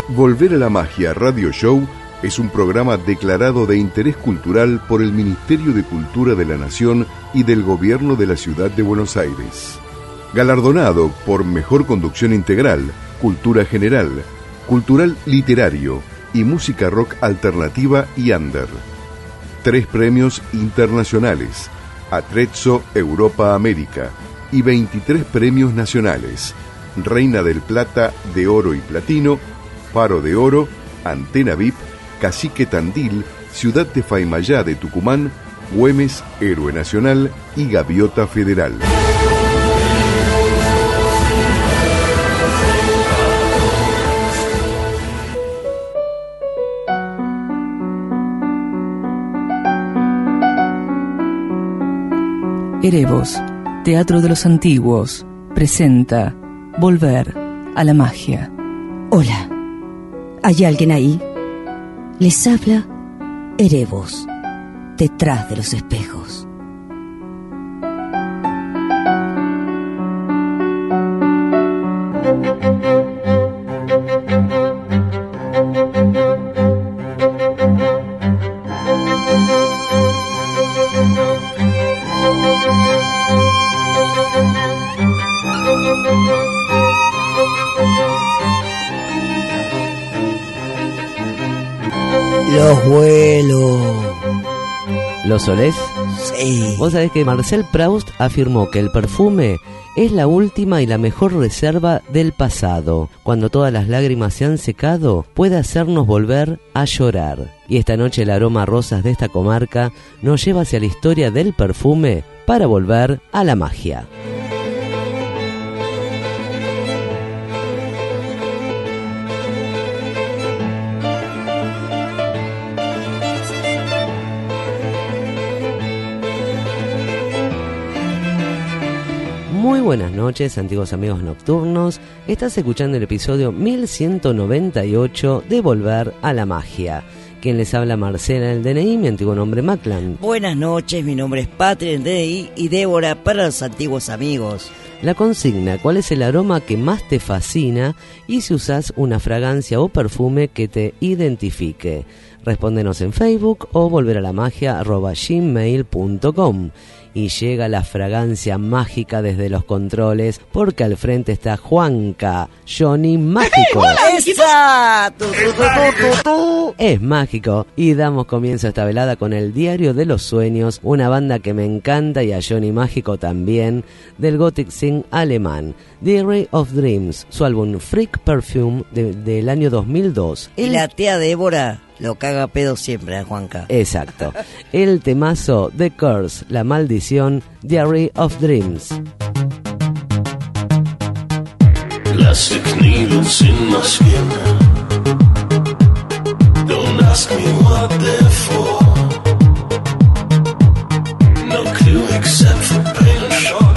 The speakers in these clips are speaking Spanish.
Volver a la Magia Radio Show es un programa declarado de interés cultural por el Ministerio de Cultura de la Nación y del Gobierno de la Ciudad de Buenos Aires. Galardonado por Mejor Conducción Integral, Cultura General, Cultural Literario y Música Rock Alternativa y Under. 3 premios internacionales, Atrezzo Europa América, y 23 premios nacionales, Reina del Plata, de Oro y Platino, Faro de Oro, Antena VIP, Cacique Tandil, Ciudad de Faymayá de Tucumán, Güemes, Héroe Nacional y Gaviota Federal. Erevos, Teatro de los Antiguos, presenta Volver a la Magia. Hola, ¿hay alguien ahí? Les habla Erevos, detrás de los espejos. Los vuelo. ¿Los olés? Sí. Vos sabés que Marcel Proust afirmó que el perfume es la última y la mejor reserva del pasado. Cuando todas las lágrimas se han secado, puede hacernos volver a llorar. Y esta noche el aroma a rosas de esta comarca nos lleva hacia la historia del perfume para volver a la magia. Muy buenas noches, antiguos amigos nocturnos. Estás escuchando el episodio 1198 de Volver a la Magia. Quien les habla, Marcela, el DNI, mi antiguo nombre Maclan. Buenas noches, mi nombre es Patria, el DNI, y Débora para los antiguos amigos. La consigna: ¿cuál es el aroma que más te fascina? Y si usás una fragancia o perfume que te identifique. Respóndenos en Facebook o volveralamagia@gmail.com. Y llega la fragancia mágica desde los controles, porque al frente está Juanca, Johnny Mágico. ¡Esa! Es mágico. Y damos comienzo a esta velada con el Diario de los Sueños, una banda que me encanta y a Johnny Mágico también, del Gothic Sing alemán, Diary of Dreams, su álbum Freak Perfume del año 2002. Y la tía Débora lo caga pedo siempre a Juanca. Exacto. El temazo The Curse, la maldición, Diary of Dreams. Plastic needles in my skin. Don't ask me what they're for. No clue except for pain and shock.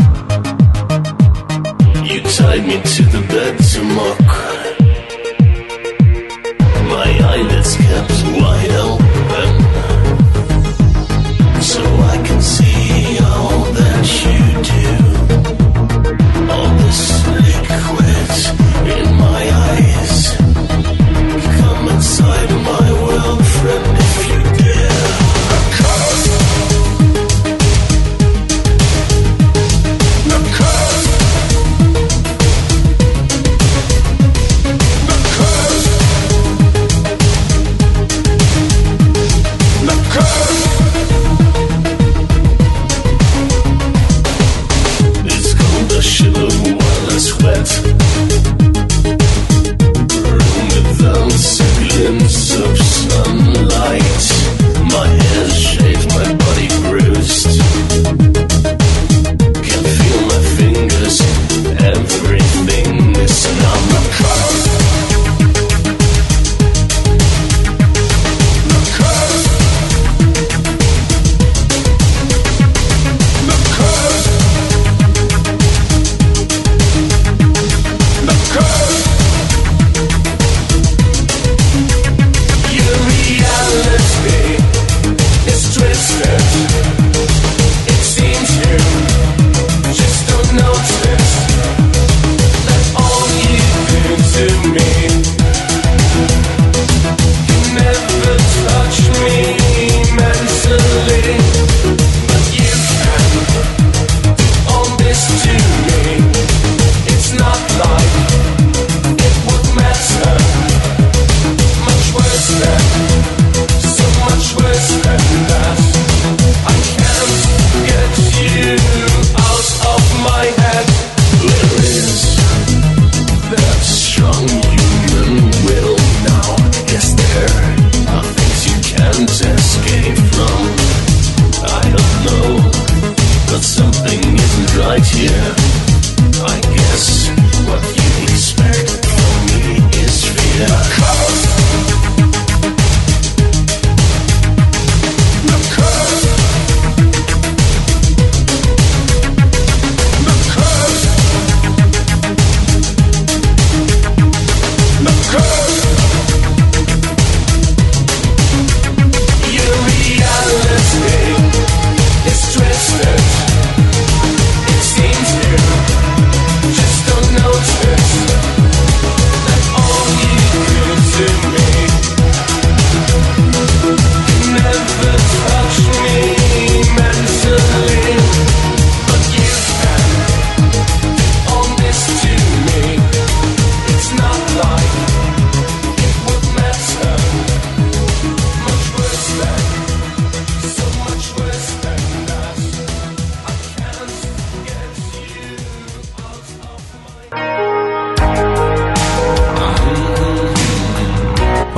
You tied me to the bed to mock. My eyelids kept wide open, so I can see all that you do. All this liquid in my eyes. Come inside my world, friend, if you dare. A curse.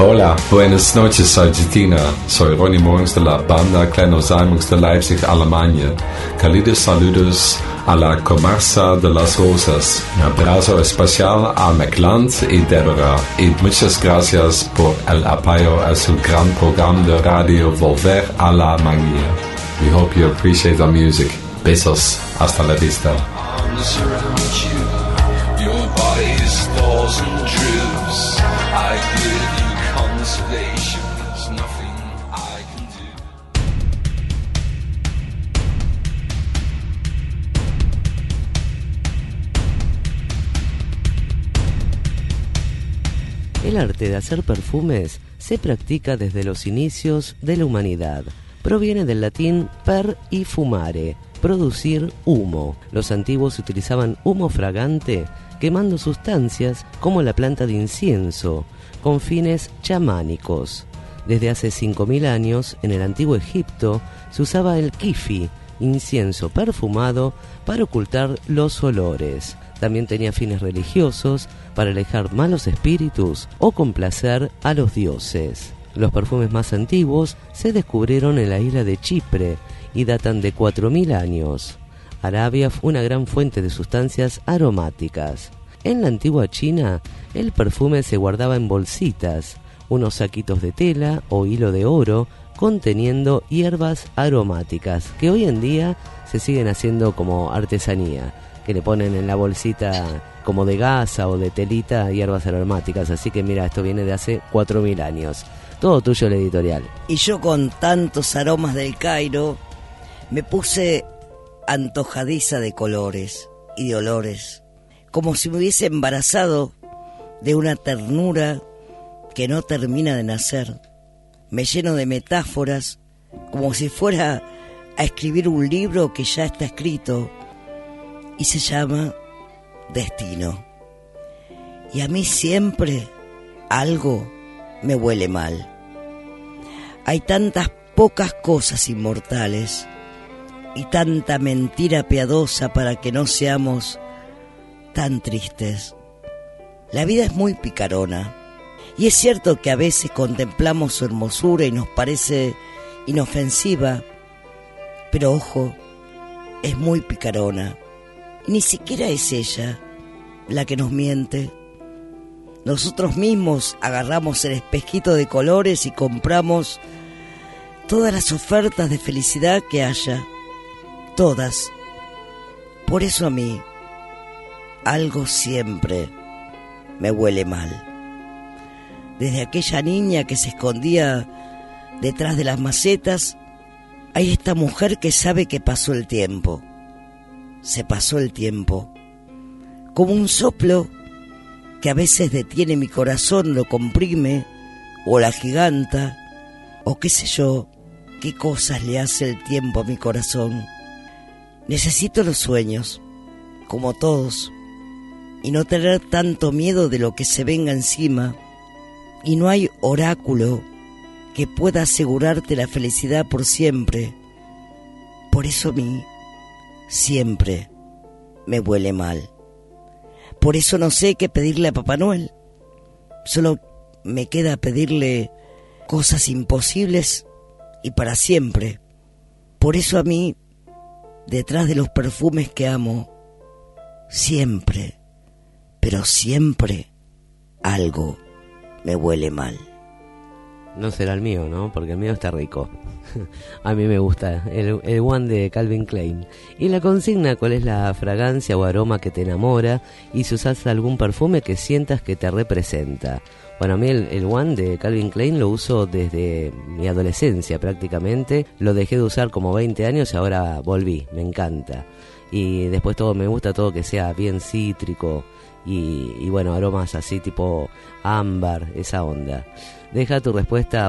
Hola, buenas noches Argentina. Soy Ronnie Morgens de la banda Klenos Almux de Leipzig, Alemania. Cálidos saludos a la comarca de las Rosas. Un abrazo especial a McLand y Deborah. Y muchas gracias por el apoyo a su gran programa de radio Volver a la Manguía. We hope you appreciate the music. Besos. Hasta la vista. El arte de hacer perfumes se practica desde los inicios de la humanidad. Proviene del latín per y fumare, producir humo. Los antiguos utilizaban humo fragante quemando sustancias como la planta de incienso, con fines chamánicos. Desde hace 5.000 años, en el antiguo Egipto, se usaba el kifi, incienso perfumado, para ocultar los olores. También tenía fines religiosos, para alejar malos espíritus o complacer a los dioses. Los perfumes más antiguos se descubrieron en la isla de Chipre y datan de 4.000 años. Arabia fue una gran fuente de sustancias aromáticas. En la antigua China, el perfume se guardaba en bolsitas, unos saquitos de tela o hilo de oro conteniendo hierbas aromáticas, que hoy en día se siguen haciendo como artesanía, que le ponen en la bolsita como de gasa o de telita hierbas aromáticas. Así que mira, esto viene de hace 4.000 años. Todo tuyo el editorial. Y yo con tantos aromas del Cairo me puse antojadiza de colores y de olores, como si me hubiese embarazado de una ternura que no termina de nacer. Me lleno de metáforas, como si fuera a escribir un libro que ya está escrito y se llama Destino. Y a mí siempre algo me huele mal. Hay tantas pocas cosas inmortales y tanta mentira piadosa para que no seamos tan tristes. La vida es muy picarona y es cierto que a veces contemplamos su hermosura y nos parece inofensiva, pero ojo, es muy picarona. Ni siquiera es ella la que nos miente. Nosotros mismos agarramos el espejito de colores y compramos todas las ofertas de felicidad que haya. Todas. Por eso a mí algo siempre me huele mal. Desde aquella niña que se escondía detrás de las macetas, hay esta mujer que sabe que pasó el tiempo. Se pasó el tiempo. Como un soplo que a veces detiene mi corazón, lo comprime, o la giganta, o qué sé yo, qué cosas le hace el tiempo a mi corazón. Necesito los sueños, como todos, y no tener tanto miedo de lo que se venga encima, y no hay oráculo que pueda asegurarte la felicidad por siempre. Por eso a mí siempre me huele mal. Por eso no sé qué pedirle a Papá Noel. Solo me queda pedirle cosas imposibles y para siempre. Por eso a mí, detrás de los perfumes que amo, siempre, pero siempre, algo me huele mal. No será el mío, ¿no? Porque el mío está rico. A mí me gusta el One de Calvin Klein. Y la consigna, ¿cuál es la fragancia o aroma que te enamora? Y si usas algún perfume que sientas que te representa. Bueno, a mí el One de Calvin Klein lo uso desde mi adolescencia prácticamente. Lo dejé de usar como 20 años y ahora volví, me encanta. Y después todo me gusta, todo que sea bien cítrico. Y bueno, aromas así tipo ámbar, esa onda. Deja tu respuesta a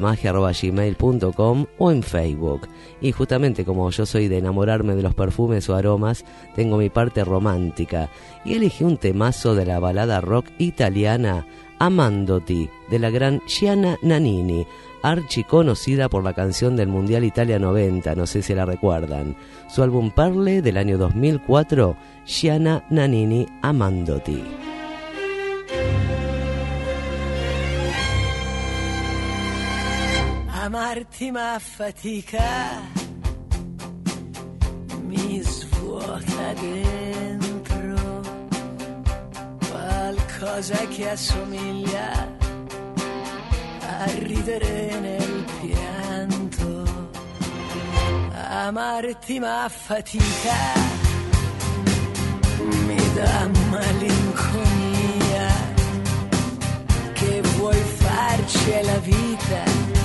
volveralamagia@gmail.com o en Facebook. Y justamente como yo soy de enamorarme de los perfumes o aromas, tengo mi parte romántica. Y elegí un temazo de la balada rock italiana Amandoti, de la gran Gianna Nannini, archiconocida por la canción del Mundial Italia 90, no sé si la recuerdan. Su álbum Parle del año 2004, Gianna Nannini Amandoti. Amarti ma fatica, mi svuota dentro qualcosa che assomiglia a ridere nel pianto. Amarti ma fatica, mi dà malinconia. Che vuoi farci è la vita,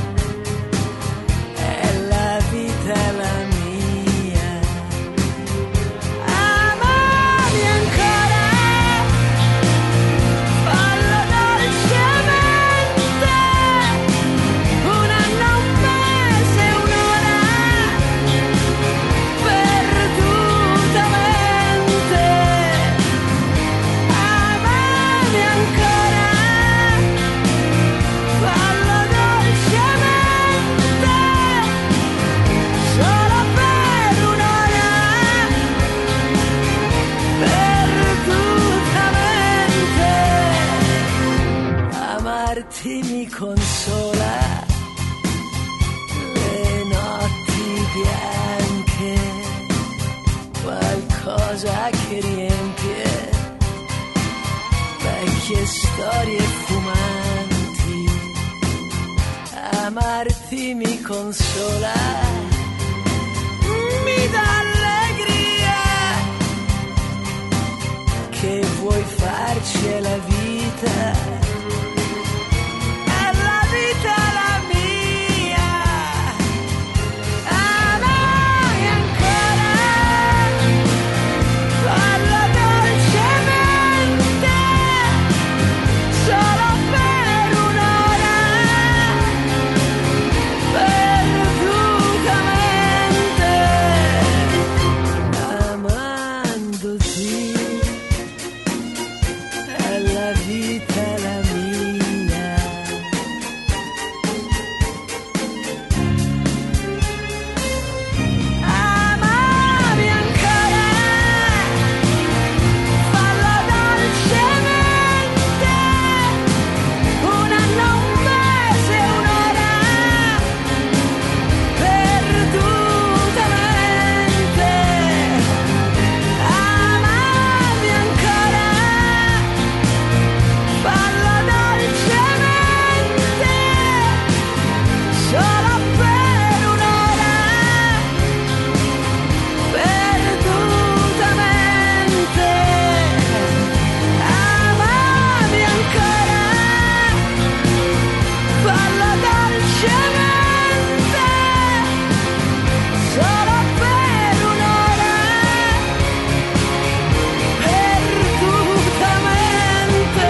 è la vita la mia. Amami ancora, fallo dolcemente, un anno, un mese, un'ora, perdutamente. Amami ancora, fallo dolcemente, solo per un'ora, perdutamente. Amarti mi consola le notti bianche, qualcosa che riempie vecchie storie fumanti. Amarti mi consola, mi dà allegria. Che vuoi farci è la vita, è la vita la mia. Amami ancora, fallo dolcemente, solo per un'ora, perdutamente. Amandoti è la vita la mia. Amami ancora, fallo dolcemente, un anno, un mese, un'ora, perdutamente. Amami ancora, fallo dolcemente, solo per un'ora, perdutamente. Amami ancora, fallo dolcemente, solo per un'ora, perdutamente.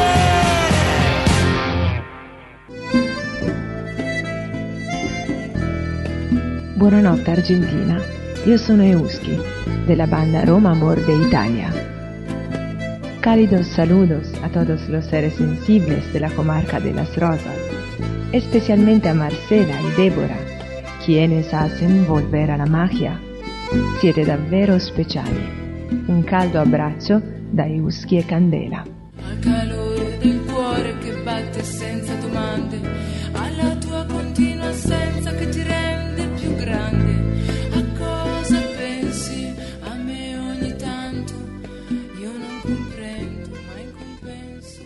Buonanotte Argentina, io sono Euski, della banda Roma Amor de Italia. Cálidos saludos a todos los seres sensibles de la comarca de Las Rosas, especialmente a Marcela y Débora, quienes hacen volver a la magia. Siete davvero speciali. Un caldo abbraccio da Euski e Candela. Al calore del cuore che batte senza domande, alla tua continua assenza che ti rende più grande. A cosa pensi a me ogni tanto? Io non comprendo, ma in compenso.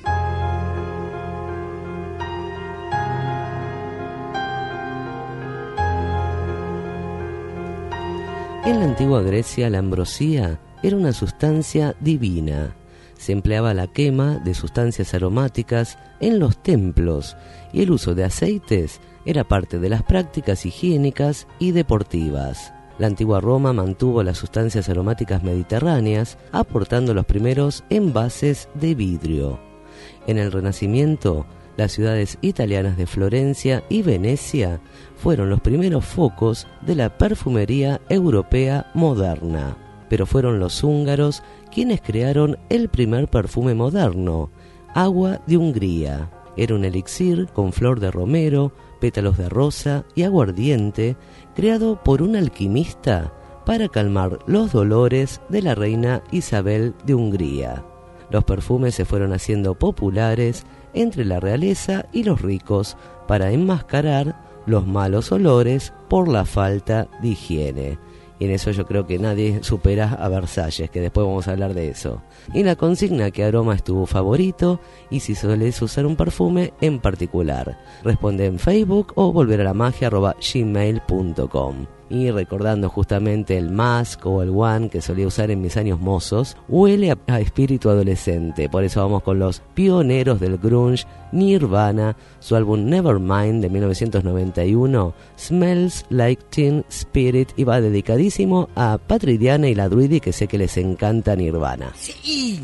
En la antigua Grecia, la ambrosía era una sustancia divina. Se empleaba la quema de sustancias aromáticas en los templos y el uso de aceites era parte de las prácticas higiénicas y deportivas. La antigua Roma mantuvo las sustancias aromáticas mediterráneas, aportando los primeros envases de vidrio. En el Renacimiento, las ciudades italianas de Florencia y Venecia fueron los primeros focos de la perfumería europea moderna. Pero fueron los húngaros quienes crearon el primer perfume moderno, Agua de Hungría. Era un elixir con flor de romero, pétalos de rosa y aguardiente, creado por un alquimista para calmar los dolores de la reina Isabel de Hungría. Los perfumes se fueron haciendo populares entre la realeza y los ricos para enmascarar los malos olores por la falta de higiene. Y en eso yo creo que nadie supera a Versalles, que después vamos a hablar de eso. Y la consigna: ¿qué aroma es tu favorito? Y si solés usar un perfume en particular. Responde en Facebook o volveralamagia@gmail.com. Y recordando justamente el Mask o el One que solía usar en mis años mozos, huele a espíritu adolescente. Por eso vamos con los pioneros del grunge, Nirvana, su álbum Nevermind de 1991, Smells Like Teen Spirit, y va dedicadísimo a Patrick, Diana y la Druidi, que sé que les encanta Nirvana. Sí.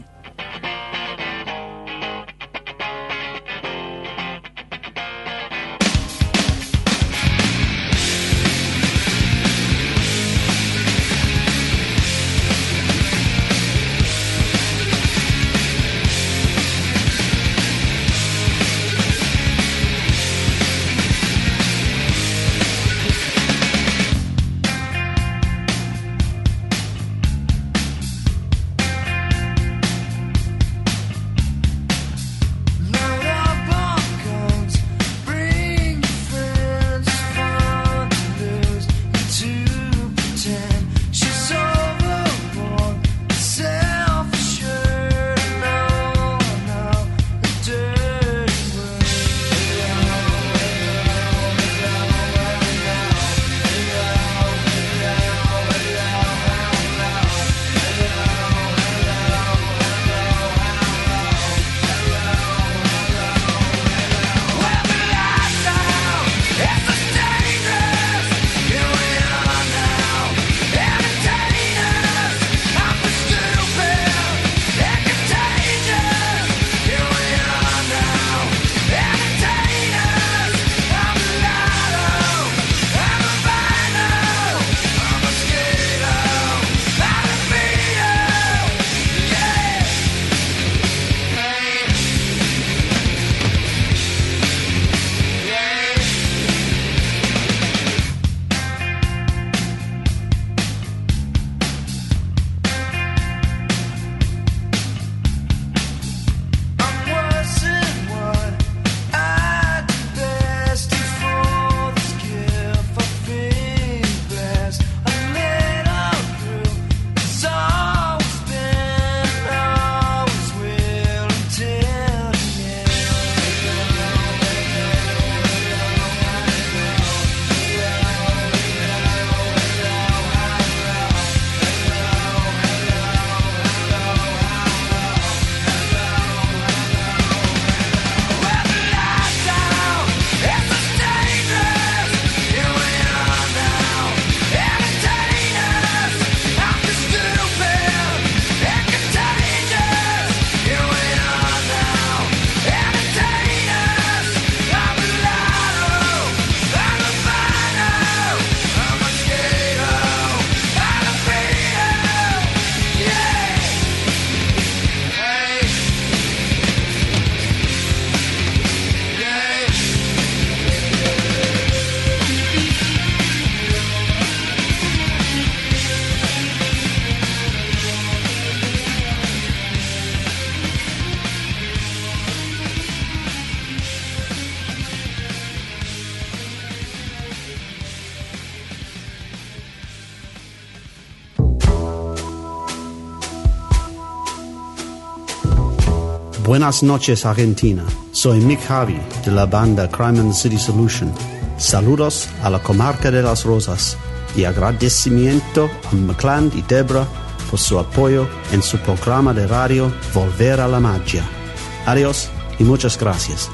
Buenas noches, Argentina. Soy Mick Harvey de la banda Crime and City Solution. Saludos a la comarca de Las Rosas y agradecimiento a McCland y Debra por su apoyo en su programa de radio Volver a la Magia. Adiós y muchas gracias.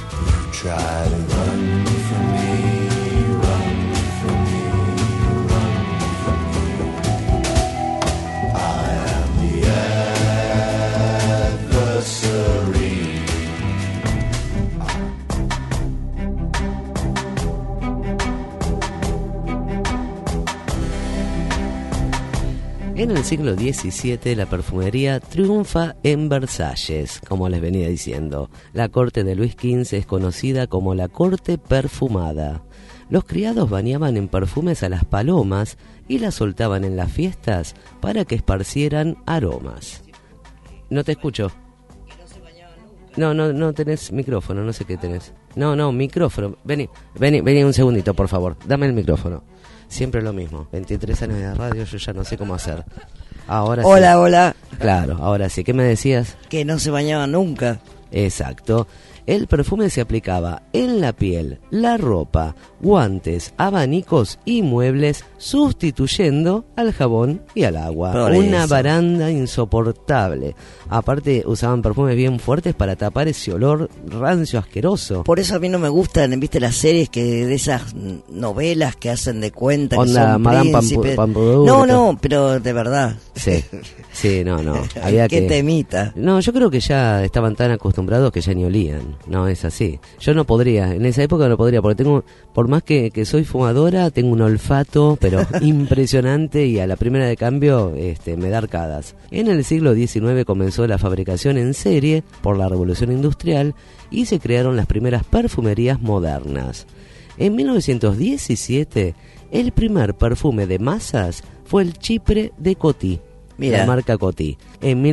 En el siglo XVII la perfumería triunfa en Versalles, como les venía diciendo. La corte de Luis XV es conocida como la corte perfumada. Los criados bañaban en perfumes a las palomas y las soltaban en las fiestas para que esparcieran aromas. No te escucho. Que no se bañaban nunca. No tenés micrófono, no sé qué tenés. No, micrófono. Vení un segundito, por favor. Dame el micrófono. Siempre lo mismo. 23 años de radio, yo ya no sé cómo hacer. Ahora Hola, sí. hola. Claro, ahora sí. ¿Qué me decías? Que no se bañaba nunca. Exacto. El perfume se aplicaba en la piel, la ropa, guantes, abanicos y muebles, sustituyendo al jabón y al agua. Por Una eso. baranda insoportable. Aparte, usaban perfumes bien fuertes para tapar ese olor rancio, asqueroso. Por eso a mí no me gustan, viste, las series que de esas novelas que hacen de cuenta que Onda son Madame príncipes. Pompadour. No, pero de verdad. Sí, no. Había Qué que... temita. No, yo creo que ya estaban tan acostumbrados que ya ni olían. No, es así. Yo no podría, en esa época no podría, porque por más que soy fumadora, tengo un olfato, pero impresionante, y a la primera de cambio me da arcadas. En el siglo XIX comenzó la fabricación en serie por la Revolución Industrial y se crearon las primeras perfumerías modernas. En 1917, el primer perfume de masas fue el Chypre de Coty. Mira. La marca Coty. En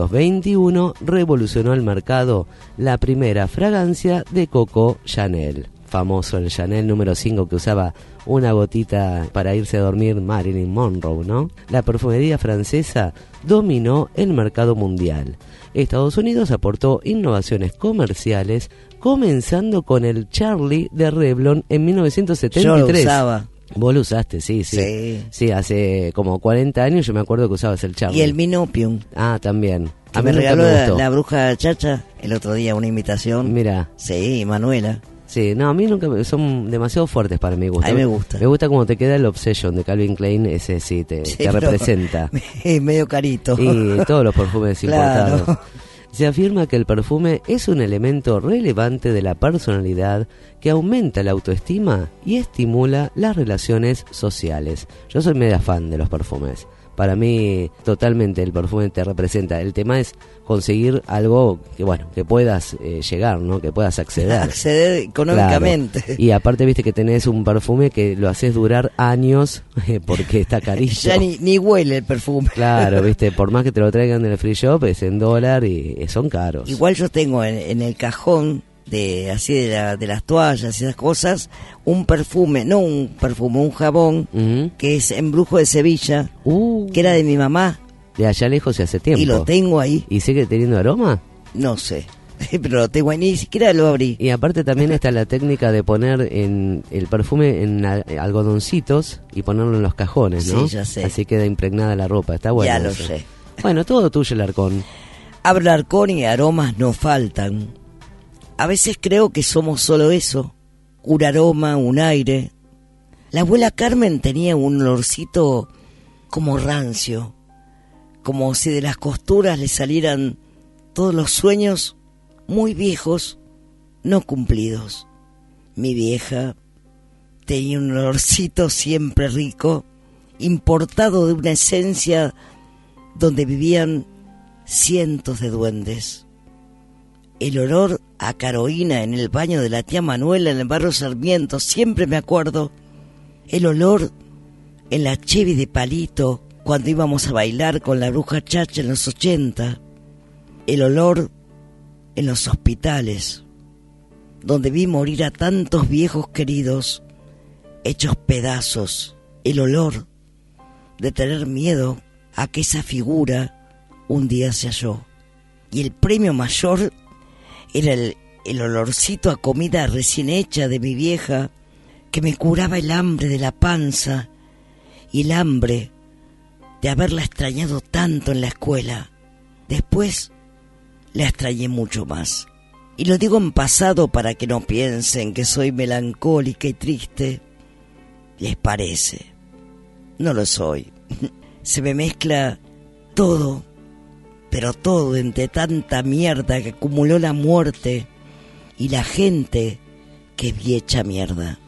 1921 revolucionó el mercado la primera fragancia de Coco Chanel. Famoso el Chanel número 5 que usaba una gotita para irse a dormir Marilyn Monroe, ¿no? La perfumería francesa dominó el mercado mundial. Estados Unidos aportó innovaciones comerciales, comenzando con el Charlie de Revlon en 1973. Yo lo usaba. Vos lo usaste, sí. Sí, hace como 40 años yo me acuerdo que usabas el Charlie. Y el Minopium. Ah, también. Que A me mí nunca regaló me gustó. la bruja Chacha el otro día, una imitación. Mira. Sí, Manuela. Sí, no, a mí nunca son demasiado fuertes para mi gusto. A mí me gusta. Me gusta cómo te queda el Obsession de Calvin Klein, ese sí, te pero representa. Es medio carito. Y todos los perfumes Claro. importados. Se afirma que el perfume es un elemento relevante de la personalidad que aumenta la autoestima y estimula las relaciones sociales. Yo soy media fan de los perfumes. Para mí, totalmente el perfume te representa. El tema es conseguir algo que puedas llegar, ¿no? Que puedas acceder. Acceder económicamente. Claro. Y aparte, viste que tenés un perfume que lo haces durar años porque está carísimo. Ya ni huele el perfume. Claro, viste, por más que te lo traigan del free shop, es en dólar y son caros. Igual yo tengo en el cajón de las toallas y esas cosas un perfume, no un perfume, un jabón que es Embrujo de Sevilla, que era de mi mamá. De allá lejos y hace tiempo. Y lo tengo ahí. ¿Y sigue teniendo aroma? No sé, pero lo tengo ahí, ni siquiera lo abrí. Y aparte también está la técnica de poner el perfume en algodoncitos y ponerlo en los cajones, ¿no? Sí, ya sé. Así queda impregnada la ropa, está bueno. Ya lo eso. sé. Bueno, todo tuyo el Arcón. Habla Arcón y aromas no faltan. A veces creo que somos solo eso, un aroma, un aire. La abuela Carmen tenía un olorcito como rancio, como si de las costuras le salieran todos los sueños muy viejos, no cumplidos. Mi vieja tenía un olorcito siempre rico, importado de una esencia donde vivían cientos de duendes. El olor a Carolina en el baño de la tía Manuela en el barrio Sarmiento, siempre me acuerdo. El olor en la Chevy de Palito cuando íbamos a bailar con la bruja Chacha en los 80. El olor en los hospitales, donde vi morir a tantos viejos queridos, hechos pedazos. El olor de tener miedo a que esa figura un día se halló. Y el premio mayor era el olorcito a comida recién hecha de mi vieja, que me curaba el hambre de la panza y el hambre de haberla extrañado tanto en la escuela. Después la extrañé mucho más. Y lo digo en pasado para que no piensen que soy melancólica y triste. ¿Les parece? No lo soy. Se me mezcla todo, pero todo entre tanta mierda que acumuló la muerte y la gente que vi hecha mierda.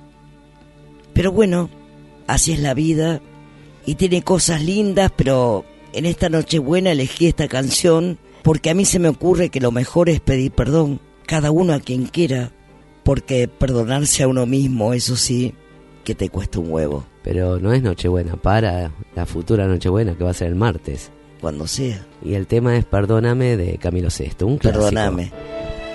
Pero bueno, así es la vida y tiene cosas lindas, pero en esta Nochebuena elegí esta canción porque a mí se me ocurre que lo mejor es pedir perdón, cada uno a quien quiera, porque perdonarse a uno mismo, eso sí, que te cuesta un huevo. Pero no es Nochebuena, para la futura Nochebuena que va a ser el martes. Cuando sea. Y el tema es Perdóname de Camilo VI, un clásico. Perdóname.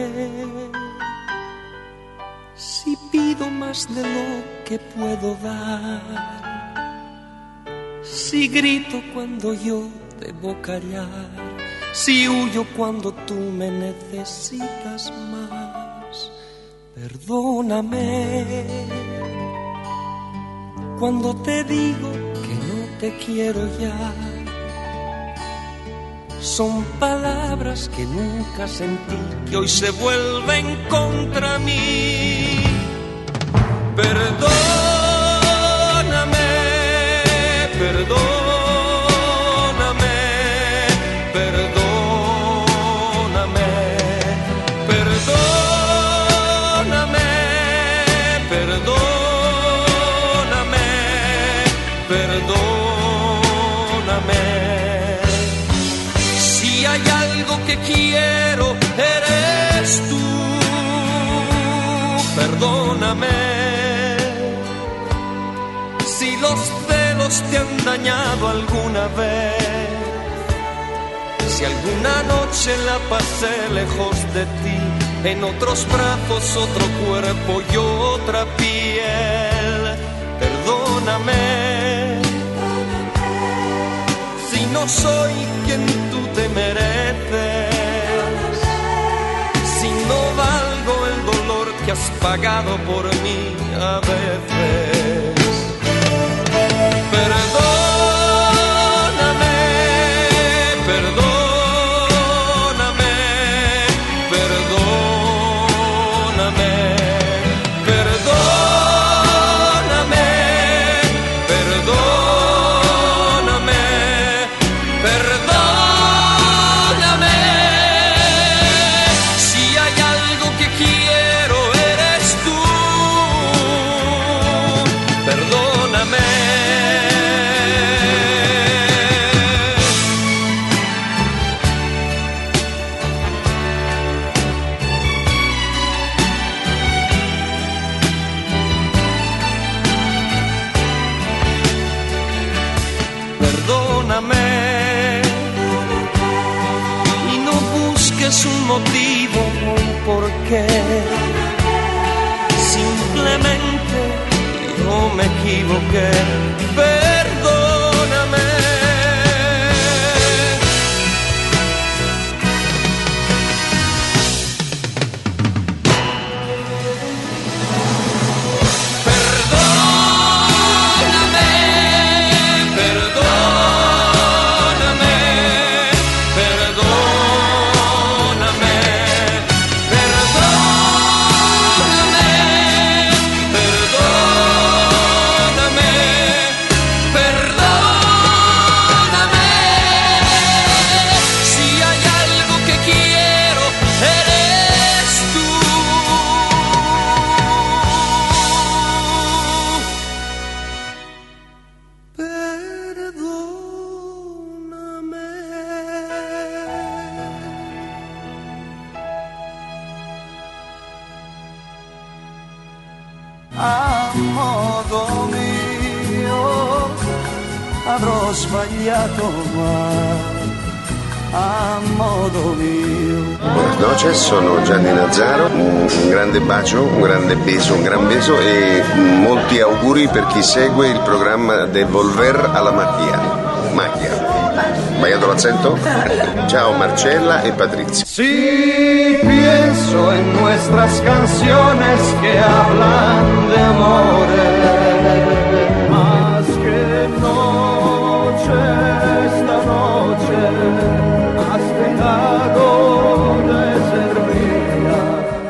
Si pido más de lo que puedo dar, si grito cuando yo debo callar, si huyo cuando tú me necesitas más, perdóname cuando te digo que no te quiero ya. Son palabras que nunca sentí, que hoy se vuelven contra mí. Perdóname, perdóname, perdóname, perdóname, perdóname, perdóname. Si hay algo que quiero, eres tú. Perdóname. Si los celos te han dañado alguna vez, si alguna noche la pasé lejos de ti, en otros brazos, otro cuerpo y otra piel, perdóname. Si no soy quien tú te mereces, si no valgo el dolor que has pagado por mí a veces. Perdóname, perdóname, perdóname, perdóname, perdóname, perdóname. Si hay algo que quiero, eres tú. Perdóname. Perdóname y no busques un motivo o un porqué. Simplemente yo me equivoqué. Perdóname. A modo mio avrò sbagliato, ma a modo mio. Buenas noches, sono Gianni Nazzaro, un grande bacio, un grande beso, un gran beso e molti auguri per chi segue il programma de Volver a la Magia. ¿Sbagliato l'acento? Ciao Marcella e Patrizia. Sí, pienso en nuestras canciones que hablan de amores, más que noche, esta noche has dejado de ser mía.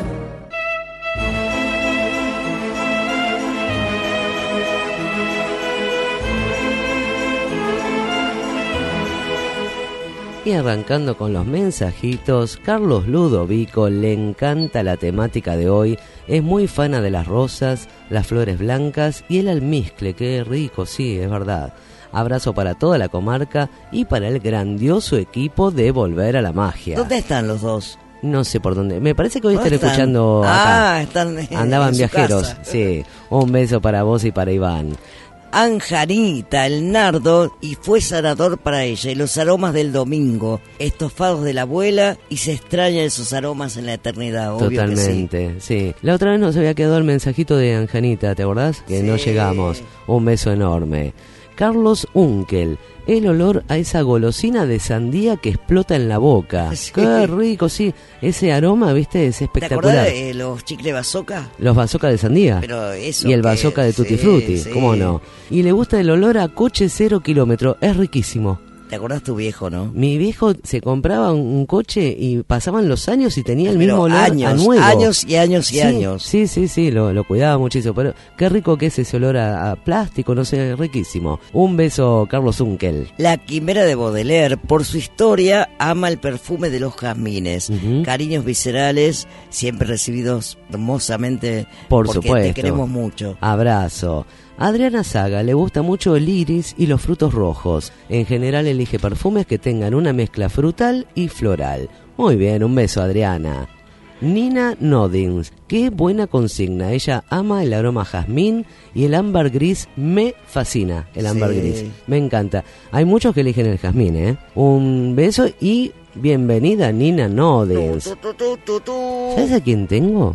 Y arrancando con los mensajitos, Carlos Ludovico le encanta la temática de hoy, es muy fana de las rosas, las flores blancas y el almizcle, qué rico, sí, es verdad. Abrazo para toda la comarca y para el grandioso equipo de Volver a la Magia. ¿Dónde están los dos? No sé por dónde, me parece que hoy están están? escuchando acá. Están Andaban en su viajeros, casa. sí. Un beso para vos y para Iván. Anjanita, el nardo, y fue sanador para ella. Y los aromas del domingo, estofados de la abuela, y se extrañan esos aromas en la eternidad, obvio. Totalmente, sí. La otra vez nos había quedado el mensajito de Anjanita, ¿te acordás? Que no llegamos. Un beso enorme. Carlos Unkel, el olor a esa golosina de sandía que explota en la boca. Sí. Qué rico, sí. Ese aroma, ¿viste? Es ¿Te espectacular. acordás de los chicles bazooka? Los bazooka de sandía. Pero eso Y el que- bazooka de Tutti sí, Frutti, sí. ¿cómo no? Y le gusta el olor a coche 0 kilómetro, es riquísimo. ¿Te acordás tu viejo, no? Mi viejo se compraba un coche y pasaban los años y tenía el Pero mismo olor años, a nuevo. años y años y Sí, años. Sí, lo cuidaba muchísimo. Pero qué rico que es ese olor a plástico, no sé, riquísimo. Un beso, Carlos Unkel. La quimera de Baudelaire, por su historia, ama el perfume de los jazmines. Ujú. Cariños viscerales, siempre recibidos hermosamente. Por porque supuesto. te queremos mucho. Abrazo. Adriana Saga le gusta mucho el iris y los frutos rojos. En general elige perfumes que tengan una mezcla frutal y floral. Muy bien, un beso, Adriana. Nina Noddings, qué buena consigna. Ella ama el aroma jazmín y el ámbar gris me fascina. El ámbar Sí. gris, me encanta. Hay muchos que eligen el jazmín, ¿eh? Un beso y bienvenida, Nina Noddings. ¿Sabes a quién tengo?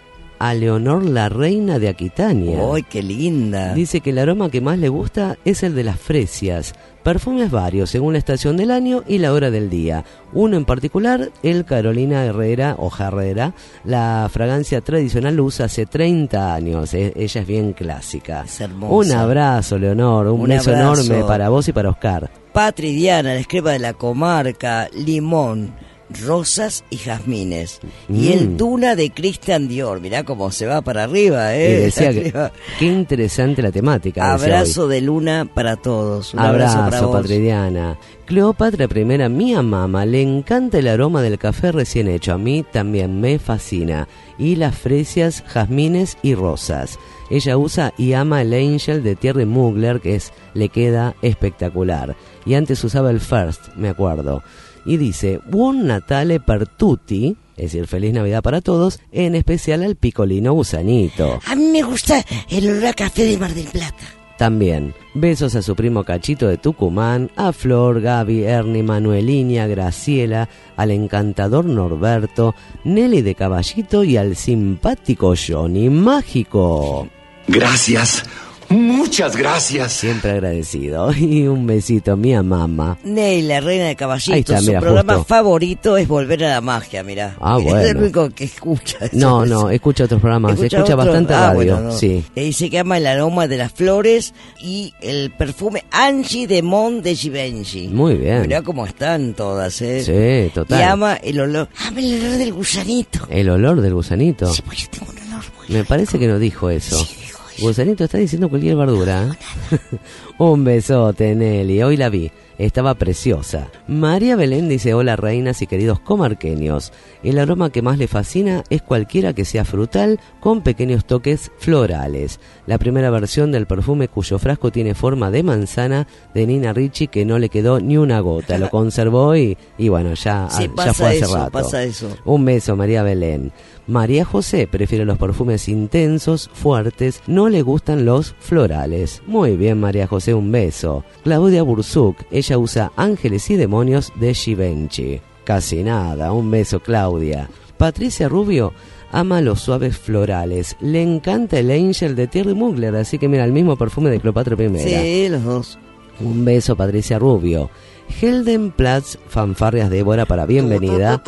A Leonor, la reina de Aquitania. ¡Ay, qué linda! Dice que el aroma que más le gusta es el de las fresias. Perfumes varios según la estación del año y la hora del día. Uno en particular, el Carolina Herrera o Herrera. La fragancia tradicional lo usa hace 30 años. Ella es bien clásica. Es hermosa. Un abrazo, Leonor. Un beso abrazo. enorme para vos y para Oscar. Patri Diana, la escreva de la comarca, limón, rosas y jazmines. Y el Duna de Christian Dior. Mirá cómo se va para arriba, Y decía que Arriba. qué interesante la temática. decía hoy. Abrazo de luna para todos. Un abrazo para Abrazo, vos. Patridiana. Cleopatra I, mía mamá, le encanta el aroma del café recién hecho. A mí también me fascina. Y las fresias, jazmines y rosas. Ella usa y ama el Angel de Thierry Mugler, que le queda espectacular. Y antes usaba el First, me acuerdo. Y dice, Buon Natale per tutti, es decir, Feliz Navidad para todos, en especial al picolino gusanito. A mí me gusta el olor a café de Mar del Plata. También, besos a su primo Cachito de Tucumán, a Flor, Gaby, Ernie, Manueliña, Graciela, al encantador Norberto, Nelly de Caballito y al simpático Johnny Mágico. Gracias, muchas gracias. Siempre agradecido. Y un besito, mía mamá. Ney, la reina de Caballito, Ahí está, su mira, programa justo. favorito es Volver a la Magia, mirá. Ah, Es bueno. el único que escucha. eso. No, escucha otros programas, escucha otro? bastante Ah, radio, bueno, no. sí. Le dice que ama el aroma de las flores y el perfume Angie de Mon de Givenchy. Muy bien. Mirá cómo están todas, ¿eh? Sí, total. Y ama el olor del gusanito. El olor del gusanito. Sí, pues yo tengo un olor muy Me parece que no dijo eso. Gusanito está diciendo cualquier verdura. ¿Eh? Un besote, Nelly. Hoy la vi. Estaba preciosa. María Belén dice, hola reinas y queridos comarqueños. El aroma que más le fascina es cualquiera que sea frutal con pequeños toques florales. La primera versión del perfume cuyo frasco tiene forma de manzana de Nina Ricci que no le quedó ni una gota. Lo conservó y bueno, ya, Sí, ya pasa fue hace eso, rato. pasa eso. Un beso, María Belén. María José prefiere los perfumes intensos, fuertes, no le gustan los florales. Muy bien, María José, un beso. Claudia Burzuk, ella usa Ángeles y Demonios de Givenchy. Casi nada, un beso, Claudia. Patricia Rubio ama los suaves florales. Le encanta el Angel de Thierry Mugler, así que mira, el mismo perfume de Cleopatra I. Sí, los dos. Un beso, Patricia Rubio. Helden Platz, fanfarrias Débora para bienvenida.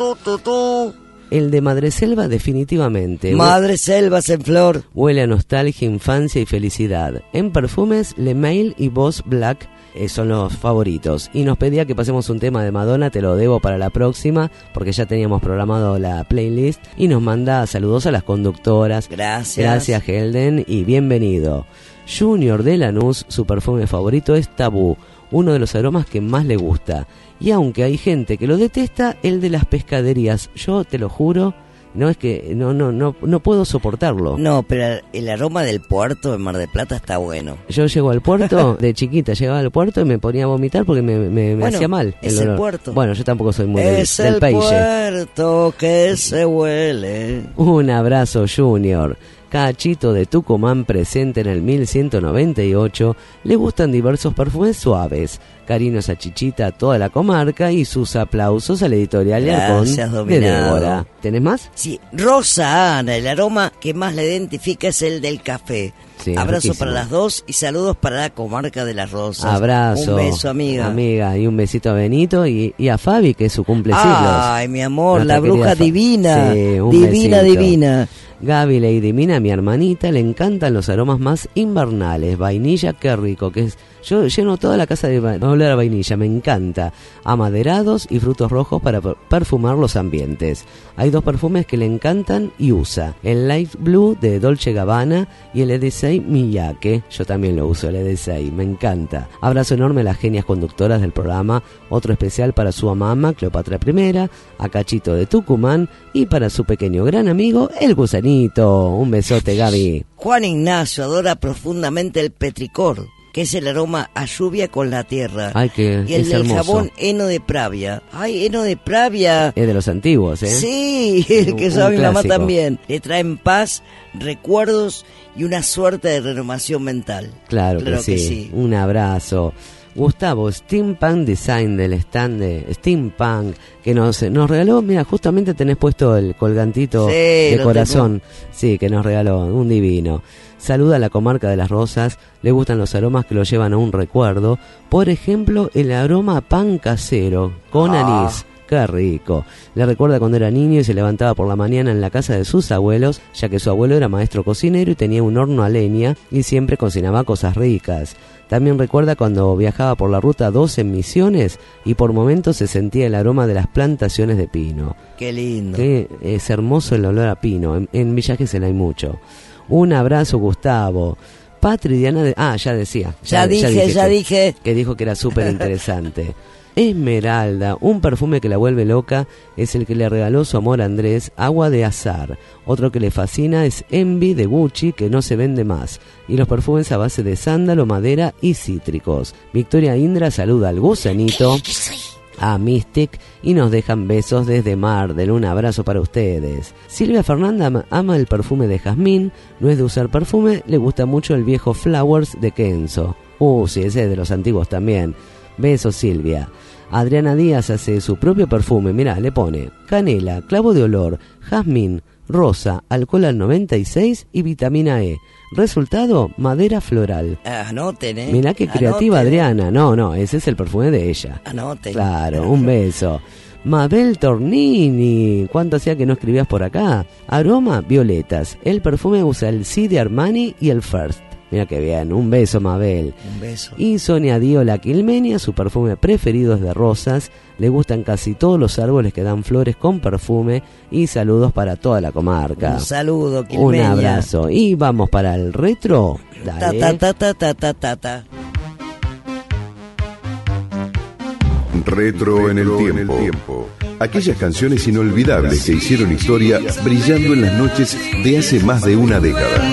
El de Madreselva definitivamente. Madre selvas en flor. Huele a nostalgia, infancia y felicidad. En perfumes, Le Mail y Boss Black son los favoritos. Y nos pedía que pasemos un tema de Madonna, te lo debo para la próxima, porque ya teníamos programado la playlist. Y nos manda saludos a las conductoras. Gracias. Gracias, Helden, y bienvenido. Junior de Lanús, su perfume favorito es Tabú, uno de los aromas que más le gusta. Y aunque hay gente que lo detesta, el de las pescaderías, yo te lo juro, no es que no puedo soportarlo. No, pero el aroma del puerto de Mar del Plata está bueno. Yo llego al puerto, de chiquita llegaba al puerto y me ponía a vomitar porque me Bueno, hacía mal es el el olor. puerto. Bueno, yo tampoco soy muy Es del el peixe. puerto que se huele. Un abrazo, Junior. Cachito de Tucumán, presente en el 1198, le gustan diversos perfumes suaves. Cariños a Chichita, a toda la comarca y sus aplausos a la editorial Arcón de Débora. ¿Tenés más? Sí, Rosa Ana, el aroma que más la identifica es el del café. Sí, abrazo riquísimo. para las dos y saludos para la comarca de Las Rosas. Abrazo. Un beso, amiga. Amiga, y un besito a Benito y a Fabi, que es su cumplesiglos. Ay, mi amor, Nuestra la bruja querida divina. Sí, un divina, besito. divina. Gaby Lady Mina, mi hermanita, le encantan los aromas más invernales. Vainilla, qué rico, que es. Yo lleno toda la casa de olor a vainilla, me encanta. Amaderados y frutos rojos para perfumar los ambientes. Hay dos perfumes que le encantan y usa: el Light Blue de Dolce Gabbana y el Edesei Miyake. Yo también lo uso, el Edesei, me encanta. Abrazo enorme a las genias conductoras del programa. Otro especial para su mamá, Cleopatra I, a Cachito de Tucumán y para su pequeño gran amigo, el Gusanito. Un besote, Gaby. Juan Ignacio adora profundamente el petricor, que es el aroma a lluvia con la tierra. Ay, que y el es del hermoso. jabón heno de Pravia. Ay, heno de Pravia. Es de los antiguos, ¿eh? Sí, el que Un sabe mi mamá clásico. también. Le traen paz, recuerdos y una suerte de renovación mental. Claro que sí. Un abrazo. Gustavo, Steampunk Design, del stand de Steampunk, que nos regaló, mira, justamente tenés puesto el colgantito Sí, de lo corazón, sí, que nos regaló, un divino. Saluda a la comarca de Las Rosas, le gustan los aromas que lo llevan a un recuerdo, por ejemplo, el aroma a pan casero, con anís. Qué rico. Le recuerda cuando era niño y se levantaba por la mañana en la casa de sus abuelos, ya que su abuelo era maestro cocinero y tenía un horno a leña y siempre cocinaba cosas ricas. También recuerda cuando viajaba por la ruta 2 en Misiones y por momentos se sentía el aroma de las plantaciones de pino. Qué lindo. Que es hermoso el olor a pino. En Villa Gesell hay mucho. Un abrazo, Gustavo. Patri Diana de... ya decía. Ya dije. Que dijo que era súper interesante. Esmeralda, un perfume que la vuelve loca, es el que le regaló su amor a Andrés, Agua de Azar. Otro que le fascina es Envy de Gucci, que no se vende más. Y los perfumes a base de sándalo, madera y cítricos. Victoria Indra saluda al Gusanito, a Mystic, y nos dejan besos desde Mardel. Un abrazo para ustedes. Silvia Fernanda ama el perfume de jazmín, no es de usar perfume, le gusta mucho el viejo Flowers de Kenzo. Sí, ese es de los antiguos también. Besos, Silvia. Adriana Díaz hace su propio perfume, mirá, le pone canela, clavo de olor, jazmín, rosa, alcohol al 96 y vitamina E. Resultado, madera floral. Anoten, Mirá qué creativa, Anoten. Adriana. No, ese es el perfume de ella. Anoten. Claro, un beso. Mabel Tornini, ¿cuánto hacía que no escribías por acá? Aroma, violetas. El perfume usa el C de Armani y el First. Mira qué bien, un beso, Mabel. Un beso. Y Sonia Dio, la Quilmenia, su perfume preferido es de rosas. Le gustan casi todos los árboles que dan flores con perfume. Y saludos para toda la comarca. Un saludo, Un Quilmenia. abrazo. Y vamos para el retro. Dale. Ta. Retro en el tiempo. Aquellas canciones inolvidables que hicieron historia brillando en las noches de hace más de una década.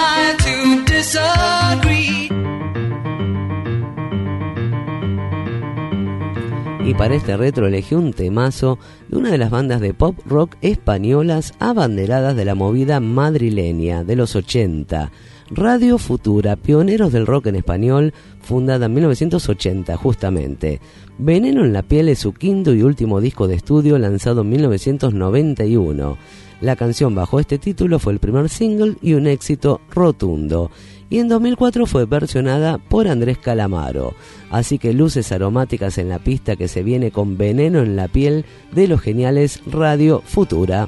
Y para este retro elegí un temazo de una de las bandas de pop rock españolas abanderadas de la movida madrileña de los 80. Radio Futura, pioneros del rock en español, fundada en 1980 justamente. Veneno en la piel es su quinto y último disco de estudio lanzado en 1991. La canción bajo este título fue el primer single y un éxito rotundo. Y en 2004 fue versionada por Andrés Calamaro. Así que luces aromáticas en la pista que se viene con Veneno en la piel de los geniales Radio Futura.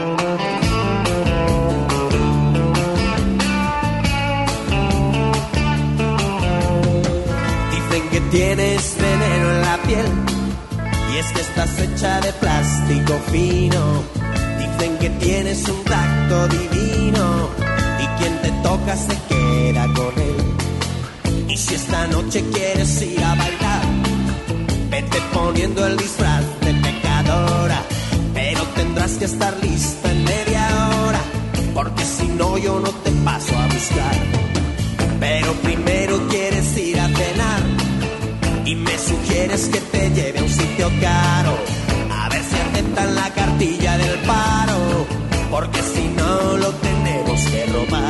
Dicen que tienes veneno en la piel y es que estás hecha de plástico fino. Dicen que tienes un tacto divino y quien te toca se queda con él. Y si esta noche quieres ir a bailar, vete poniendo el disfraz de pecadora, pero tendrás que estar lista en media hora, porque si no yo no te paso a buscar. Pero primero quieres ir a cenar y me sugieres que te lleve a un sitio caro, a ver si aceptan la cartilla del paro, porque si no lo tenemos que robar.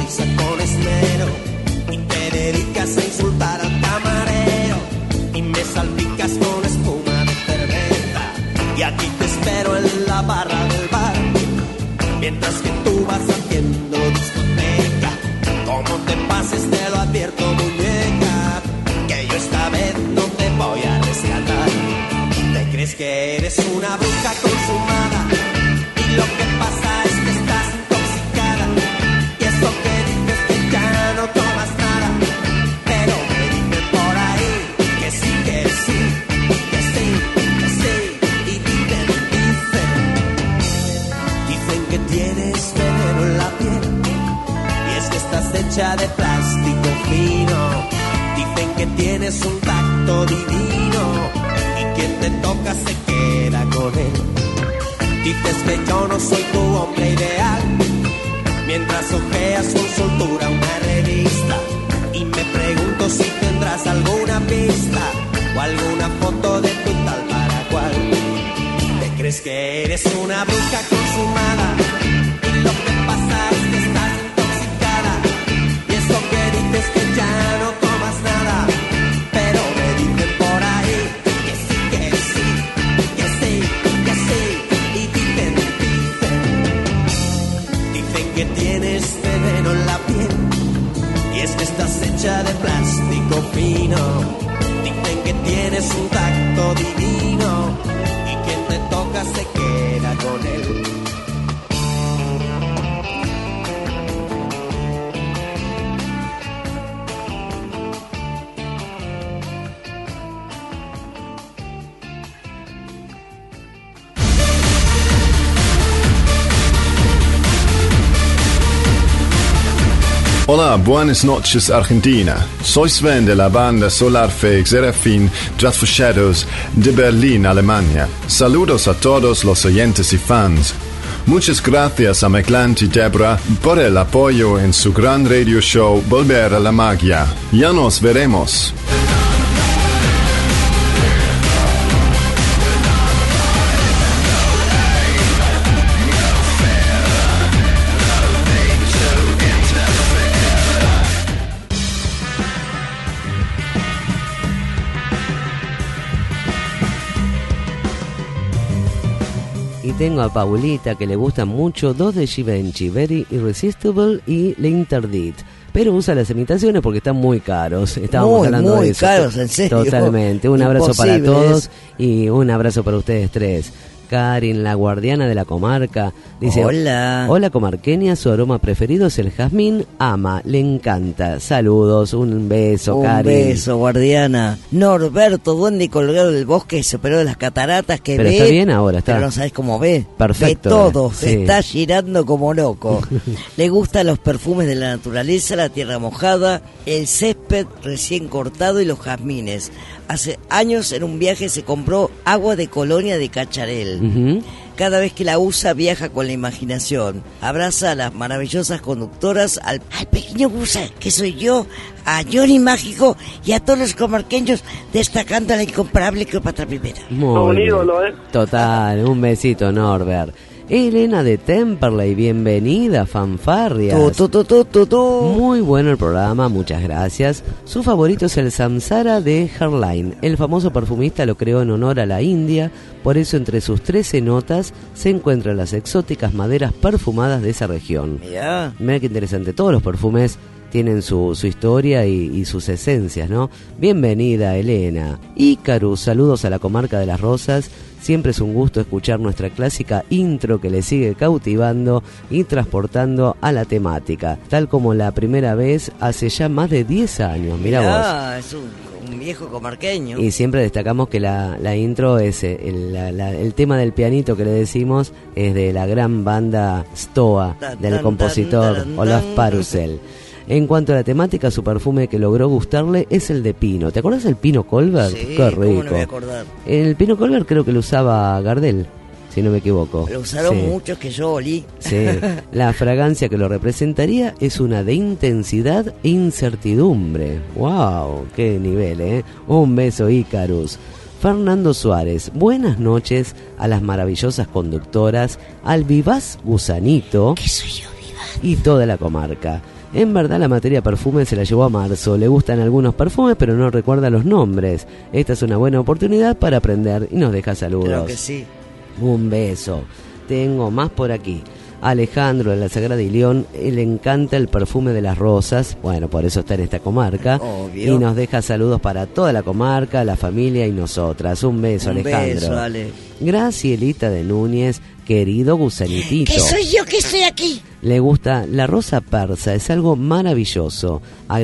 sonrisa con esmero y te dedicas a insultar al camarero y me salpicas con espuma de cerveza y aquí te espero en la barra del bar mientras que tú vas haciendo discoteca. Como te pases te lo advierto, muñeca, que yo esta vez no te voy a rescatar. Te crees que eres una bruja consumada y lo que pasa es que estás intoxicada y eso que dices que ya no tomas nada, pero me dicen por ahí que sí, que sí, que sí, que sí, y dicen que tienes veneno en la piel y es que estás hecha de plástico fino. Dicen que tienes un tacto divino y quien te toca se queda con él. Dices que yo no soy tu hombre ideal mientras ojeas con soltura una revista y me pregunto si tendrás alguna pista o alguna foto de tu tal para cual. Te crees que eres una bruja consumada y lo que pasa es que estás intoxicada y eso que dices que ya no tomas nada, pero me dicen por ahí que sí, que sí, que sí, que sí, y dicen que tienes veneno en la piel y es que estás hecha de plástico fino. Dicen que tienes un tacto divino y quien te toca se queda con él. Hola, buenas noches Argentina. Soy Sven de la banda Solarfake Serafin Draft for Shadows de Berlín, Alemania. Saludos a todos los oyentes y fans. Muchas gracias a McClant y Debra por el apoyo en su gran radio show Volver a la Magia. Ya nos veremos. Tengo a Paulita que le gustan mucho dos de Givenchy, Very Irresistible y L'Interdit, pero usa las imitaciones porque están muy caros. Estábamos hablando de eso. Muy caros, en serio. Totalmente. Un abrazo para todos y un abrazo para ustedes tres. Karin, la guardiana de la comarca, dice: hola comarqueña, su aroma preferido es el jazmín, ama, le encanta. Saludos, un beso, Karin. Un beso, guardiana. Norberto, duende colgado del bosque, se operó de las cataratas que pero ve. Está bien ahora, está. Pero no sabes cómo ve. Perfecto. Ve todo, sí. Está girando como loco. Le gustan los perfumes de la naturaleza, la tierra mojada, el césped recién cortado y los jazmines. Hace años en un viaje se compró agua de colonia de Cacharel. Uh-huh. Cada vez que la usa viaja con la imaginación. Abraza a las maravillosas conductoras, al pequeño Gusa, que soy yo, a Johnny Mágico y a todos los comarqueños, destacando a la incomparable Cleopatra I. Muy bien. Total, un besito, Norbert. Elena de Temperley, bienvenida, fanfarrias. Muy bueno el programa, muchas gracias. Su favorito es el Samsara de Herline. El famoso perfumista lo creó en honor a la India, por eso entre sus 13 notas se encuentran las exóticas maderas perfumadas de esa región. Mira qué interesante, todos los perfumes tienen su historia y sus esencias, ¿no? Bienvenida, Elena. Ícarus, saludos a la comarca de Las Rosas. Siempre es un gusto escuchar nuestra clásica intro que le sigue cautivando y transportando a la temática, tal como la primera vez hace ya más de 10 años. Mirá vos. Es un viejo comarqueño. Y siempre destacamos que la intro es el tema del pianito que le decimos es de la gran banda Stoa, del compositor Olaf Parusel. En cuanto a la temática, su perfume que logró gustarle es el de pino. ¿Te acuerdas del pino Colbert? Sí, qué rico. ¿cómo no me voy a acordar? El pino Colbert creo que lo usaba Gardel, si no me equivoco. Lo usaron muchos que yo olí. Sí, la fragancia que lo representaría es una de intensidad e incertidumbre. ¡Wow! ¡Qué nivel, eh! Un beso, Ícarus. Fernando Suárez, buenas noches a las maravillosas conductoras, al vivaz Gusanito. ¿Qué soy yo, vivaz? Y toda la comarca. En verdad la materia perfume se la llevó a marzo. Le gustan algunos perfumes, pero no recuerda los nombres. Esta es una buena oportunidad para aprender y nos deja saludos. Creo que sí. Un beso. Tengo más por aquí. Alejandro de la Sagrada y León, le encanta el perfume de las rosas, bueno, por eso está en esta comarca. Obvio. Y nos deja saludos para toda la comarca, la familia y nosotras. Un beso, Alejandro. Un beso, Ale. Gracielita de Núñez, querido gusanitito. ¿Qué soy yo que estoy aquí? Le gusta la rosa persa, es algo maravilloso.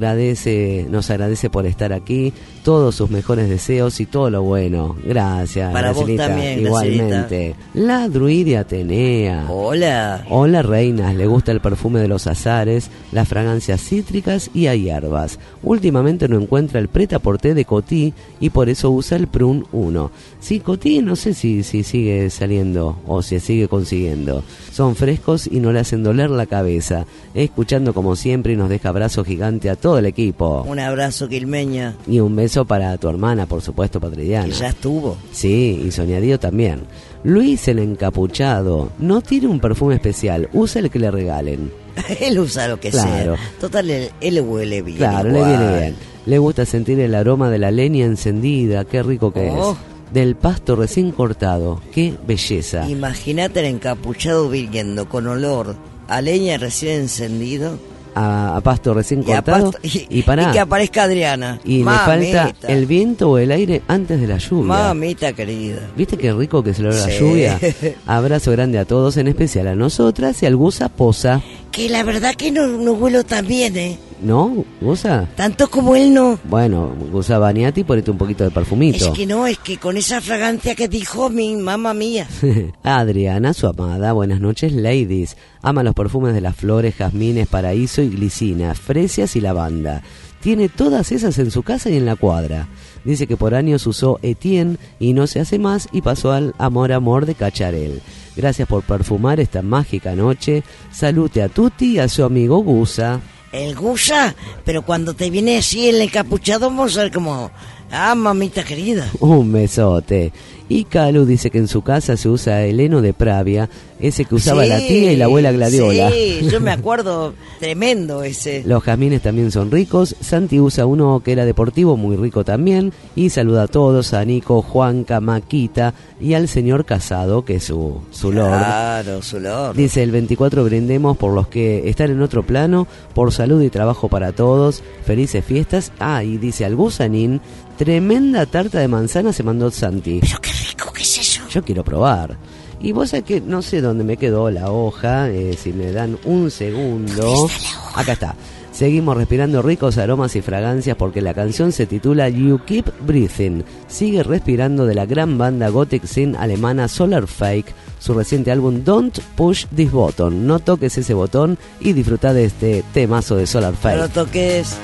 Nos agradece por estar aquí, todos sus mejores deseos y todo lo bueno. Gracias, para Gracielita. Vos también, Igualmente. Gracielita. La druida Atenea. Hola. Hola, reinas. Le gusta el perfume de los azares, las fragancias cítricas y a hierbas. Últimamente no encuentra el Pret-a-Porter de Coty y por eso usa el Prune 1. Sí, Coty no sé si sigue saliendo o si sigue consiguiendo. Son frescos y no le hacen doler la cabeza. Escuchando como siempre y nos deja abrazo gigante a todo el equipo. Un abrazo, Quilmeña. Y un beso para tu hermana, por supuesto, Patridiana. Que ya estuvo. Sí, y Soñadío también. Luis el encapuchado no tiene un perfume especial, usa el que le regalen. Él usa lo que Claro. sea. Total, él huele bien. Claro, igual. le viene bien. Le gusta sentir el aroma de la leña encendida, qué rico que Oh. es. Del pasto recién cortado, qué belleza. Imagínate el encapuchado viniendo con olor a leña recién encendido. A pasto recién Y, a cortado. pasto- Y pará. y que aparezca Adriana. Y le Mamita. falta el viento o el aire antes de la lluvia. Mamita querida. ¿Viste qué rico que se logra la Sí. lluvia? Abrazo grande a todos, en especial a nosotras y al Gusa Posa. Que la verdad que no huelo tan bien, ¿eh? ¿No? ¿Gusa? Tanto como él no. Bueno, Gusa Baniati, ponete un poquito de perfumito. Es que con esa fragancia que dijo mi mamá mía. Adriana, su amada, buenas noches, ladies. Ama los perfumes de las flores, jazmines, paraíso y glicina, fresias y lavanda. Tiene todas esas en su casa y en la cuadra. Dice que por años usó Etienne y no se hace más y pasó al Amor de Cacharel. Gracias por perfumar esta mágica noche. Salute a Tuti y a su amigo Gusa. El Gusa, pero cuando te viene así el encapuchado, vamos a ver como... Ah, mamita querida. Un besote. Y Calu dice que en su casa se usa el heno de Pravia, ese que usaba Sí, la tía y la abuela Gladiola. Sí, yo me acuerdo, tremendo ese. Los jazmines también son ricos. Santi usa uno que era deportivo, muy rico también. Y saluda a todos, a Nico, Juanca, Maquita y al señor Casado, que es su lord. Claro, su lord. Dice, el 24 brindemos por los que están en otro plano, por salud y trabajo para todos. Felices fiestas. Ah, y dice al gusanín, tremenda tarta de manzana se mandó Santi. Pero qué rico, ¿qué es eso? Yo quiero probar. Y vos sabés que no sé dónde me quedó la hoja, si me dan un segundo. Acá está. Seguimos respirando ricos aromas y fragancias porque la canción se titula You Keep Breathing. Sigue respirando de la gran banda Gothic Sin alemana Solar Fake, su reciente álbum Don't Push This Button. No toques ese botón y disfruta de este temazo de Solar Fake. No lo toques.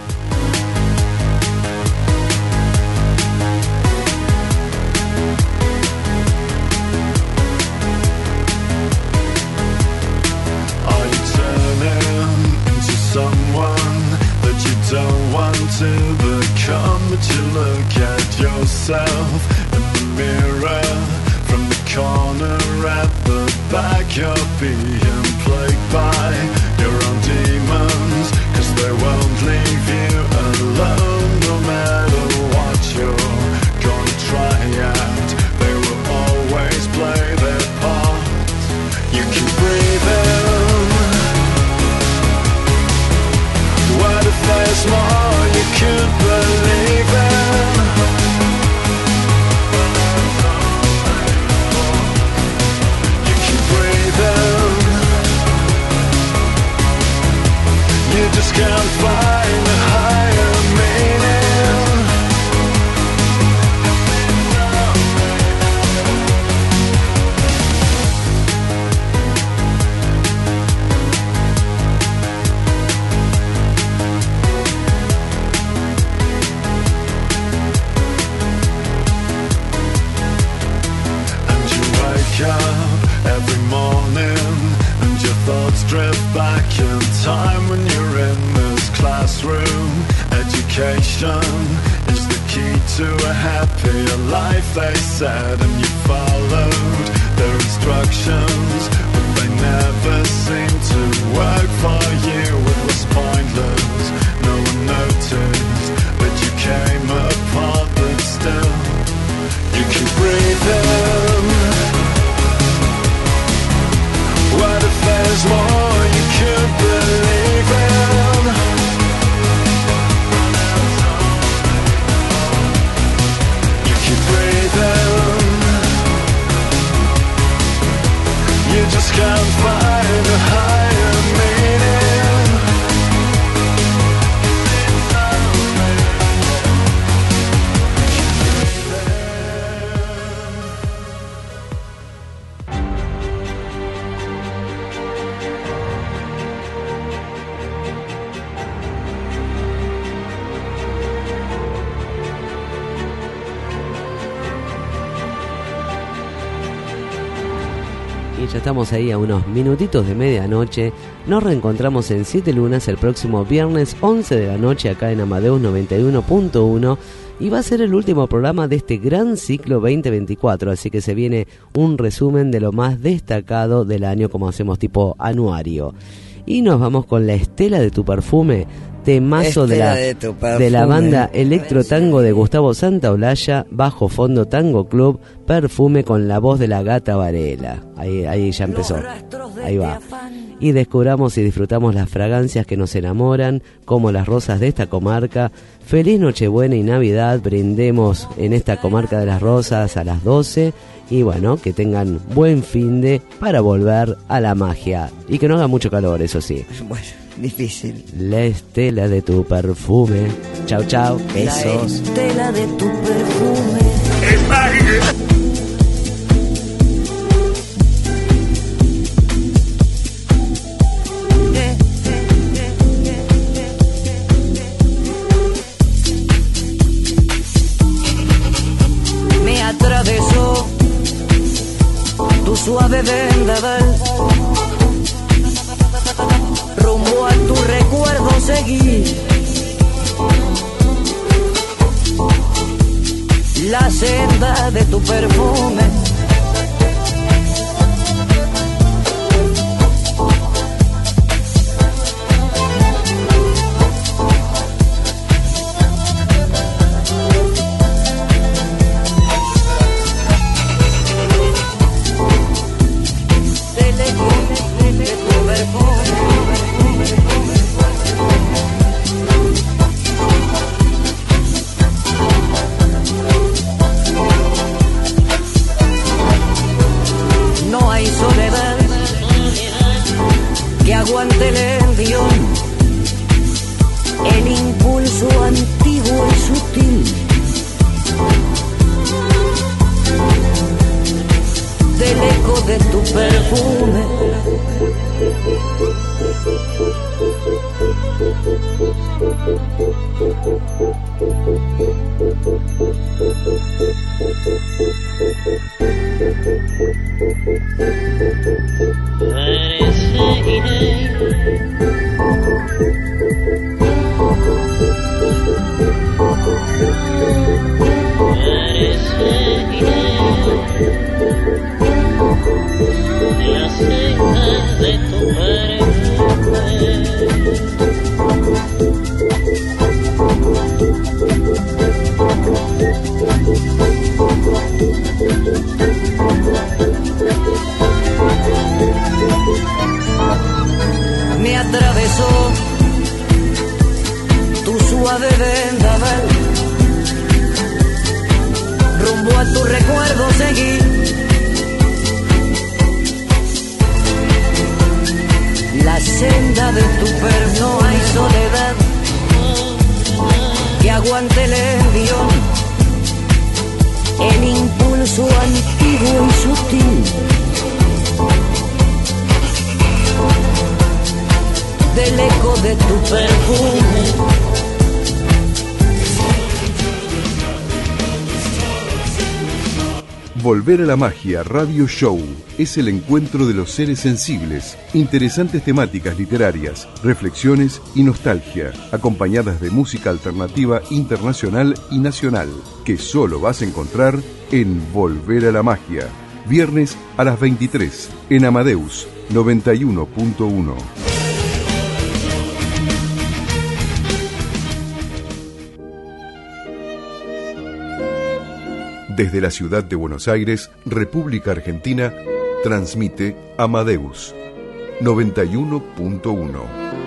Are you turning into someone that you don't want to become? But you look at yourself in the mirror from the corner at the back. You're being plagued by your own demons, 'cause they won't leave you alone no matter what you're gonna try out. They will always play their part. You can breathe in. What if there's more you could believe in? You can breathe in. You just can't find a higher meaning. And you wake up every morning and your thoughts drift back in time when you're in this classroom. Education is the key to a happier life, they said, and you followed their instructions, but they never seemed to work for you. It was pointless. Y ya estamos ahí a unos minutitos de medianoche. Nos reencontramos en 7 Lunas el próximo viernes 11 de la noche acá en Amadeus 91.1. Y va a ser el último programa de este gran ciclo 2024. Así que se viene un resumen de lo más destacado del año, como hacemos tipo anuario. Y nos vamos con La Estela de tu Perfume, temazo de la banda Electro Tango de Gustavo Santaolalla, bajo fondo Tango Club, Perfume, con la voz de la Gata Varela. Ahí ya empezó, ahí va. Y descubramos y disfrutamos las fragancias que nos enamoran, como las rosas de esta comarca. Feliz Nochebuena y Navidad, brindemos en esta comarca de las rosas a las 12. Y bueno, que tengan buen finde para volver a la magia. Y que no haga mucho calor, eso sí. Bueno, difícil. La estela de tu perfume. Chau, chau. Besos. La estela de tu perfume. Es mágica. Me atravesó tu suave vendaval, rumbo a tu recuerdo seguí, la senda de tu perfume. No hay soledad que aguante el envión, el impulso antiguo y sutil del eco de tu perfume. La senda de tu Me atravesó tu suave vendaval, rumbo a tu recuerdo seguí, la senda de tu perfume. No hay soledad que aguante el envión, el impulso antiguo y sutil del eco de tu perfume. Volver a la Magia Radio Show es el encuentro de los seres sensibles, interesantes temáticas literarias, reflexiones y nostalgia, acompañadas de música alternativa internacional y nacional, que solo vas a encontrar en Volver a la Magia, viernes a las 23, en Amadeus 91.1. Desde la ciudad de Buenos Aires, República Argentina, transmite Amadeus 91.1.